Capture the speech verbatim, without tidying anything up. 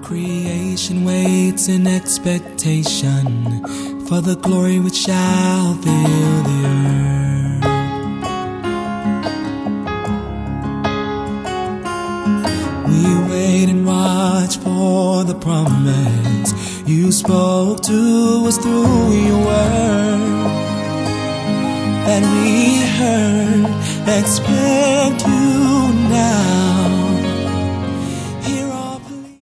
creation waits in expectation for the glory which shall fill the earth. We wait and watch for the promise you spoke to us through your word, that we heard. Expect you now.